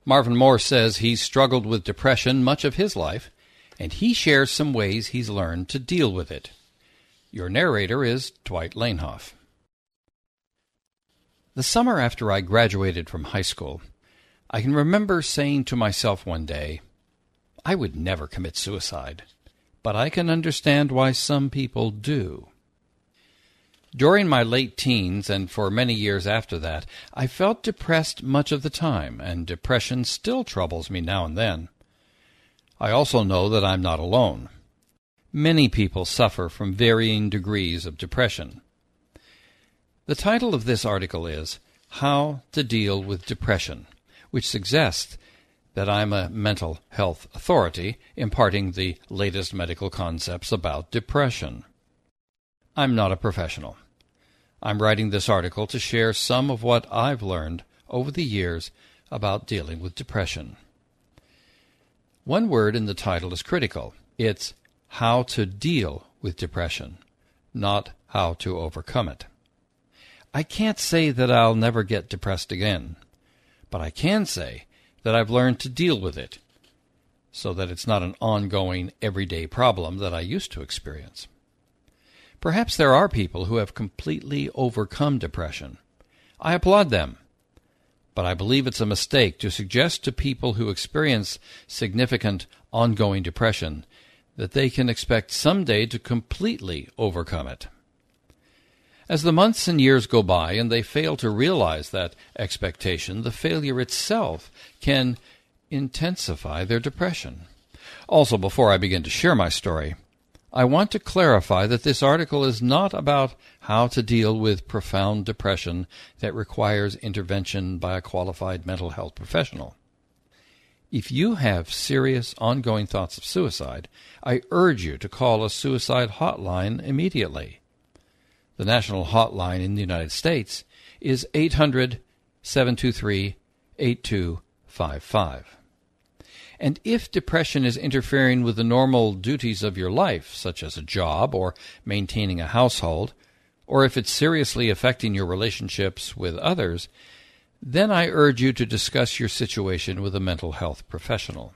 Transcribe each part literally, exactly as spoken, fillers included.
Marvin Moore says he's struggled with depression much of his life, and he shares some ways he's learned to deal with it. Your narrator is Dwight Lanehoff. The summer after I graduated from high school, I can remember saying to myself one day, I would never commit suicide, but I can understand why some people do. During my late teens and for many years after that, I felt depressed much of the time, and depression still troubles me now and then. I also know that I'm not alone. Many people suffer from varying degrees of depression. The title of this article is How to Deal with Depression, which suggests that I'm a mental health authority imparting the latest medical concepts about depression. I'm not a professional. I'm writing this article to share some of what I've learned over the years about dealing with depression. One word in the title is critical. It's how to deal with depression, not how to overcome it. I can't say that I'll never get depressed again, but I can say that I've learned to deal with it so that it's not an ongoing, everyday problem that I used to experience. Perhaps there are people who have completely overcome depression. I applaud them, but I believe it's a mistake to suggest to people who experience significant ongoing depression that they can expect someday to completely overcome it. As the months and years go by and they fail to realize that expectation, the failure itself can intensify their depression. Also, before I begin to share my story, I want to clarify that this article is not about how to deal with profound depression that requires intervention by a qualified mental health professional. If you have serious ongoing thoughts of suicide, I urge you to call a suicide hotline immediately. The national hotline in the United States is eight hundred, seven two three, eight two five five. And if depression is interfering with the normal duties of your life, such as a job or maintaining a household, or if it's seriously affecting your relationships with others, then I urge you to discuss your situation with a mental health professional.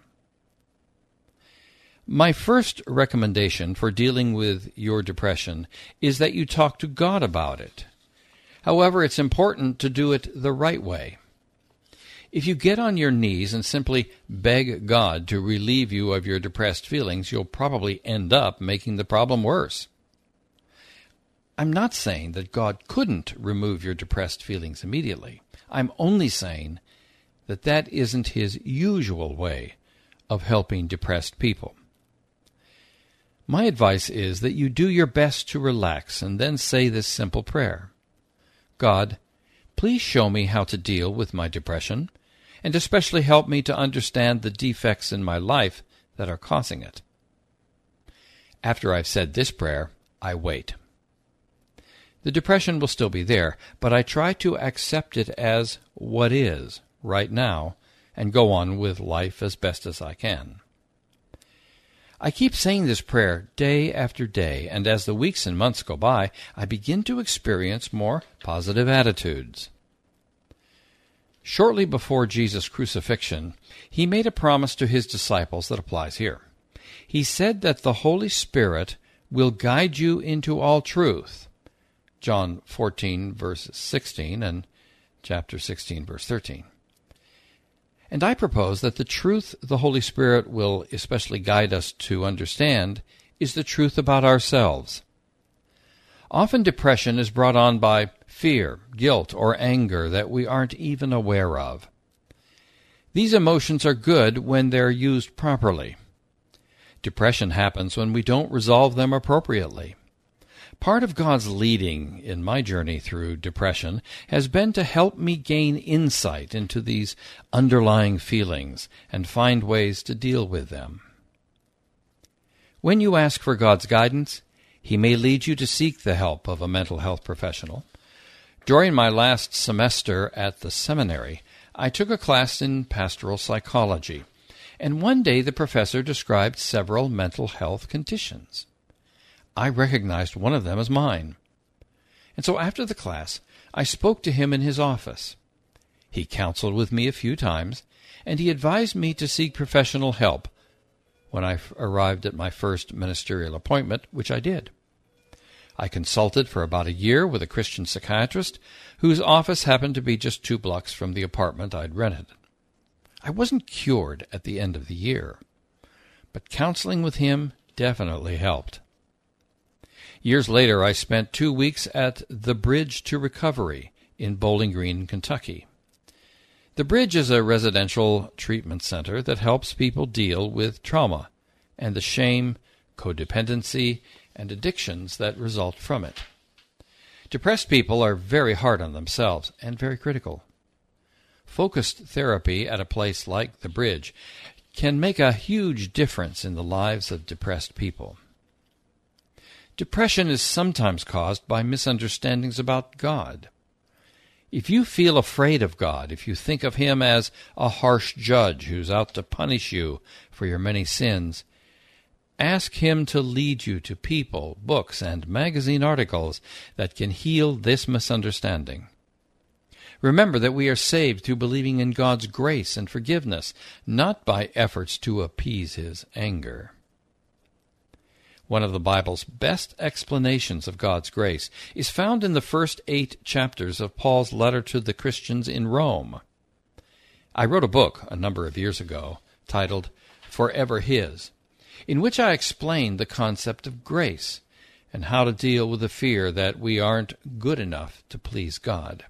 My first recommendation for dealing with your depression is that you talk to God about it. However, it's important to do it the right way. If you get on your knees and simply beg God to relieve you of your depressed feelings, you'll probably end up making the problem worse. I'm not saying that God couldn't remove your depressed feelings immediately. I'm only saying that that isn't his usual way of helping depressed people. My advice is that you do your best to relax and then say this simple prayer. God, please show me how to deal with my depression, and especially help me to understand the defects in my life that are causing it. After I've said this prayer, I wait. The depression will still be there, but I try to accept it as what is right now and go on with life as best as I can. I keep saying this prayer day after day, and as the weeks and months go by, I begin to experience more positive attitudes. Shortly before Jesus' crucifixion, he made a promise to his disciples that applies here. He said that the Holy Spirit will guide you into all truth. John fourteen, verse sixteen, and chapter sixteen, verse thirteen. And I propose that the truth the Holy Spirit will especially guide us to understand is the truth about ourselves. Often depression is brought on by fear, guilt, or anger that we aren't even aware of. These emotions are good when they're used properly. Depression happens when we don't resolve them appropriately. Part of God's leading in my journey through depression has been to help me gain insight into these underlying feelings and find ways to deal with them. When you ask for God's guidance, He may lead you to seek the help of a mental health professional. During my last semester at the seminary, I took a class in pastoral psychology, and one day the professor described several mental health conditions. I recognized one of them as mine. And so after the class, I spoke to him in his office. He counseled with me a few times, and he advised me to seek professional help when I arrived at my first ministerial appointment, which I did. I consulted for about a year with a Christian psychiatrist whose office happened to be just two blocks from the apartment I'd rented. I wasn't cured at the end of the year, but counseling with him definitely helped. Years later, I spent two weeks at the Bridge to Recovery in Bowling Green, Kentucky. The Bridge is a residential treatment center that helps people deal with trauma and the shame, codependency, and addictions that result from it. Depressed people are very hard on themselves and very critical. Focused therapy at a place like the Bridge can make a huge difference in the lives of depressed people. Depression is sometimes caused by misunderstandings about God. If you feel afraid of God, if you think of him as a harsh judge who's out to punish you for your many sins, ask him to lead you to people, books, and magazine articles that can heal this misunderstanding. Remember that we are saved through believing in God's grace and forgiveness, not by efforts to appease his anger. One of the Bible's best explanations of God's grace is found in the first eight chapters of Paul's letter to the Christians in Rome. I wrote a book a number of years ago titled Forever His, in which I explained the concept of grace and how to deal with the fear that we aren't good enough to please God.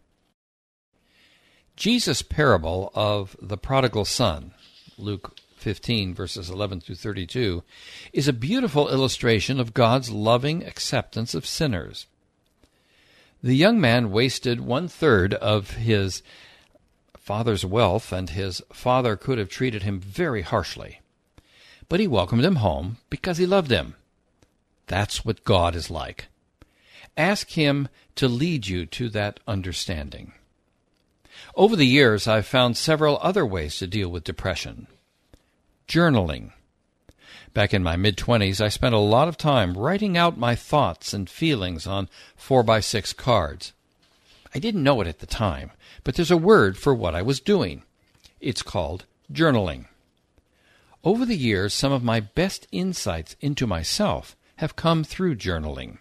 Jesus' parable of the prodigal son, Luke fifteen, verses eleven through thirty-two, is a beautiful illustration of God's loving acceptance of sinners. The young man wasted one-third of his father's wealth, and his father could have treated him very harshly. But he welcomed him home because he loved him. That's what God is like. Ask him to lead you to that understanding. Over the years, I've found several other ways to deal with depression. Journaling. Back in my mid-twenties, I spent a lot of time writing out my thoughts and feelings on four by six cards. I didn't know it at the time, but there's a word for what I was doing. It's called journaling. Over the years, some of my best insights into myself have come through journaling.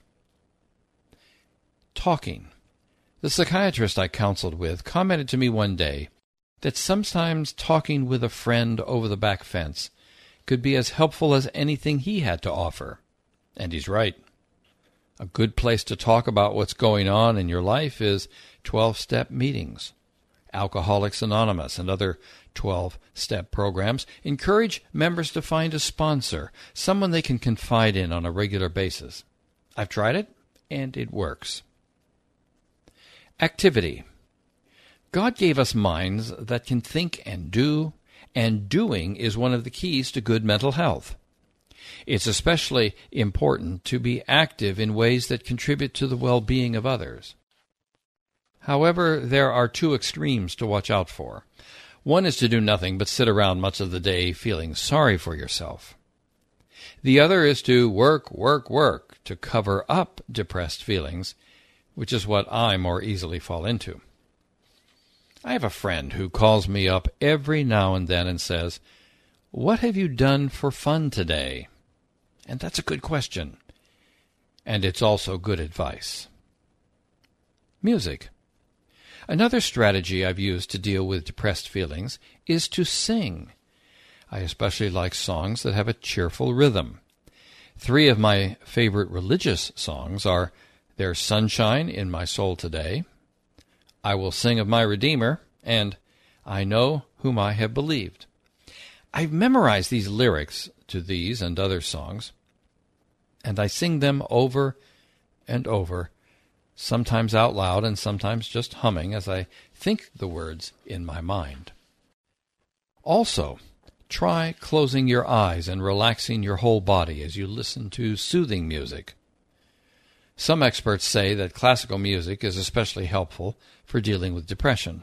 Talking. The psychiatrist I counseled with commented to me one day that sometimes talking with a friend over the back fence could be as helpful as anything he had to offer. And he's right. A good place to talk about what's going on in your life is twelve-step meetings. Alcoholics Anonymous and other twelve-step programs encourage members to find a sponsor, someone they can confide in on a regular basis. I've tried it, and it works. Activity. God gave us minds that can think and do, and doing is one of the keys to good mental health. It's especially important to be active in ways that contribute to the well-being of others. However, there are two extremes to watch out for. One is to do nothing but sit around much of the day feeling sorry for yourself. The other is to work, work, work to cover up depressed feelings, which is what I more easily fall into. I have a friend who calls me up every now and then and says, "What have you done for fun today?" And that's a good question. And it's also good advice. Music. Another strategy I've used to deal with depressed feelings is to sing. I especially like songs that have a cheerful rhythm. Three of my favorite religious songs are There's Sunshine in My Soul Today, I Will Sing of My Redeemer, and I Know Whom I Have Believed. I've memorized these lyrics to these and other songs, and I sing them over and over, sometimes out loud and sometimes just humming as I think the words in my mind. Also, try closing your eyes and relaxing your whole body as you listen to soothing music. Some experts say that classical music is especially helpful for dealing with depression.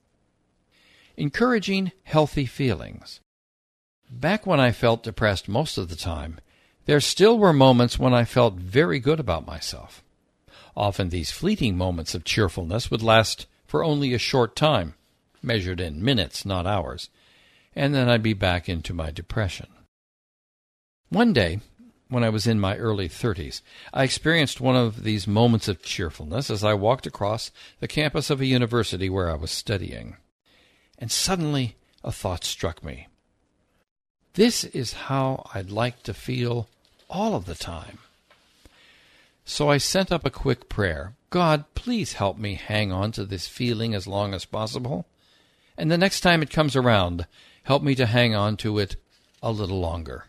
Encouraging healthy feelings. Back when I felt depressed most of the time, there still were moments when I felt very good about myself. Often these fleeting moments of cheerfulness would last for only a short time, measured in minutes, not hours. and then I'd be back into my depression. One day, when I was in my early thirties, I experienced one of these moments of cheerfulness as I walked across the campus of a university where I was studying. And suddenly a thought struck me. This is how I'd like to feel all of the time. So I sent up a quick prayer. God, please help me hang on to this feeling as long as possible. And the next time it comes around, help me to hang on to it a little longer.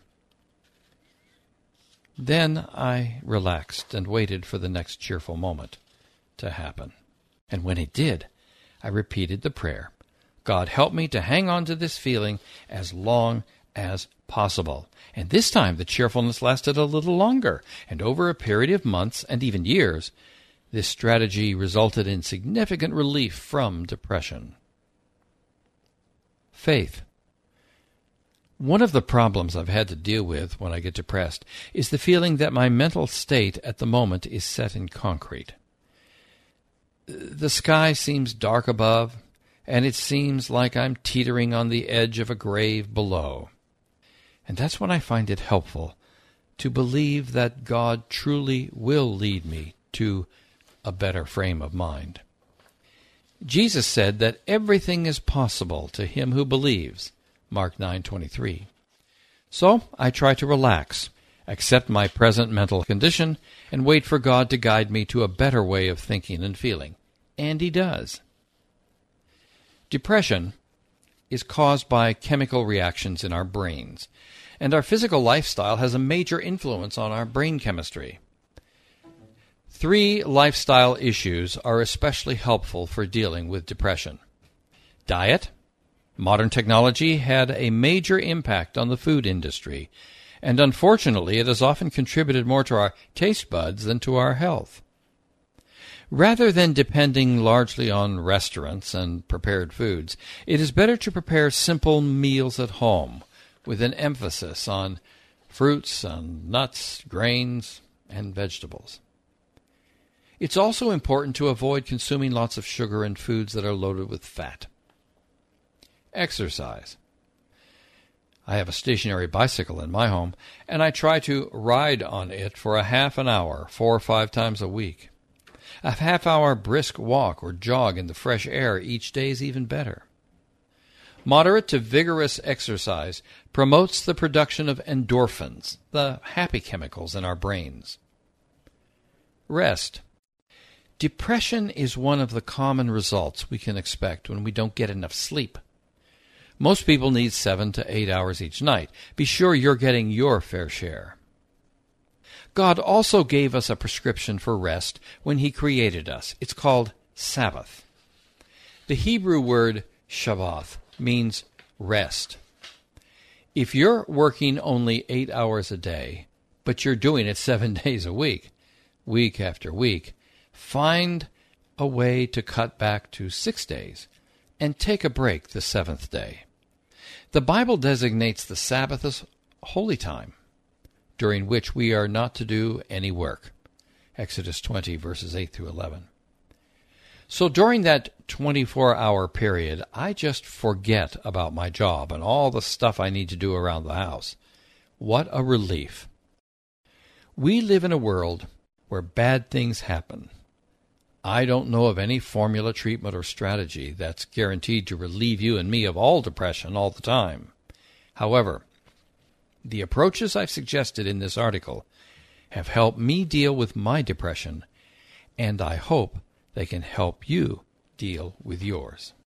Then I relaxed and waited for the next cheerful moment to happen. And when it did, I repeated the prayer. God, help me to hang on to this feeling as long as possible. And this time the cheerfulness lasted a little longer, and over a period of months and even years, this strategy resulted in significant relief from depression. Faith. One of the problems I've had to deal with when I get depressed is the feeling that my mental state at the moment is set in concrete. The sky seems dark above, and it seems like I'm teetering on the edge of a grave below. And that's when I find it helpful to believe that God truly will lead me to a better frame of mind. Jesus said that everything is possible to him who believes, Mark nine twenty-three. So I try to relax, accept my present mental condition, and wait for God to guide me to a better way of thinking and feeling. And he does. Depression is caused by chemical reactions in our brains, and our physical lifestyle has a major influence on our brain chemistry. Three lifestyle issues are especially helpful for dealing with depression. Diet. Modern technology had a major impact on the food industry, and unfortunately it has often contributed more to our taste buds than to our health. Rather than depending largely on restaurants and prepared foods, it is better to prepare simple meals at home, with an emphasis on fruits and nuts, grains, and vegetables. It's also important to avoid consuming lots of sugar and foods that are loaded with fat. Exercise. I have a stationary bicycle in my home, and I try to ride on it for a half an hour, four or five times a week. A half-hour brisk walk or jog in the fresh air each day is even better. Moderate to vigorous exercise promotes the production of endorphins, the happy chemicals in our brains. Rest. Depression is one of the common results we can expect when we don't get enough sleep. Most people need seven to eight hours each night. Be sure you're getting your fair share. God also gave us a prescription for rest when he created us. It's called Sabbath. The Hebrew word Shabbath means rest. If you're working only eight hours a day, but you're doing it seven days a week, week after week, find a way to cut back to six days and take a break the seventh day. The Bible designates the Sabbath as holy time, during which we are not to do any work. Exodus twenty, verses eight through eleven. So during that twenty-four hour period, I just forget about my job and all the stuff I need to do around the house. What a relief. We live in a world where bad things happen. I don't know of any formula, treatment, or strategy that's guaranteed to relieve you and me of all depression all the time. However, the approaches I've suggested in this article have helped me deal with my depression, and I hope they can help you deal with yours.